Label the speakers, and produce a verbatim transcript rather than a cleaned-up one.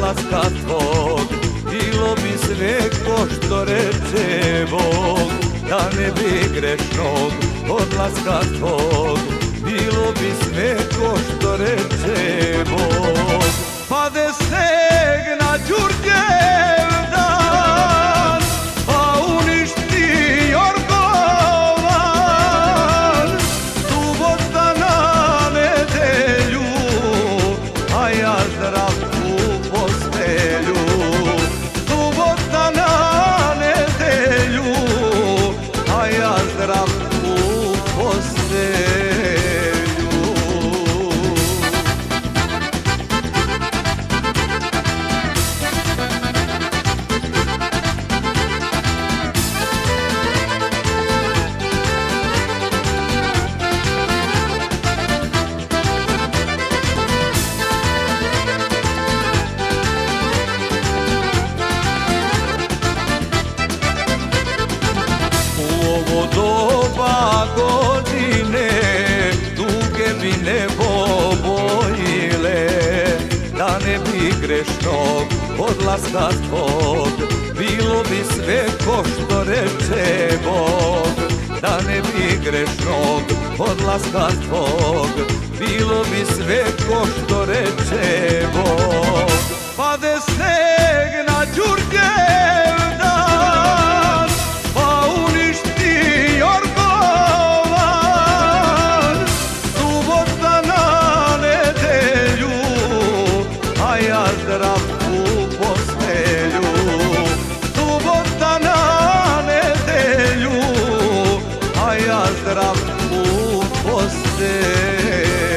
Speaker 1: odlaska tvog. Bilo bi sve ko što reče Bog, da ne bi grešnog odlaska tvog. Bilo bi sve ko što reče Bog. Pade sneg na Đurđev dan, pa uništi Jorgovan. Subota na nedelju, a ja zdrav u postelju. Subota na nedelju, a ja zdrav u postelju. Ovo doba godine duge bi nebo bojile, da ne bi grešnog odlaska tvog. Bilo bi sve ko što reče Bog, da ne bi grešnog odlaska tvog. Bilo bi sve ko što reče Bog. Pade sneg na Đurđev dan, pa uništi Jorgovan. Subota na nedelju, a ja zdrav u postelju. Subota na nedelju, a ja zdrav u postelju.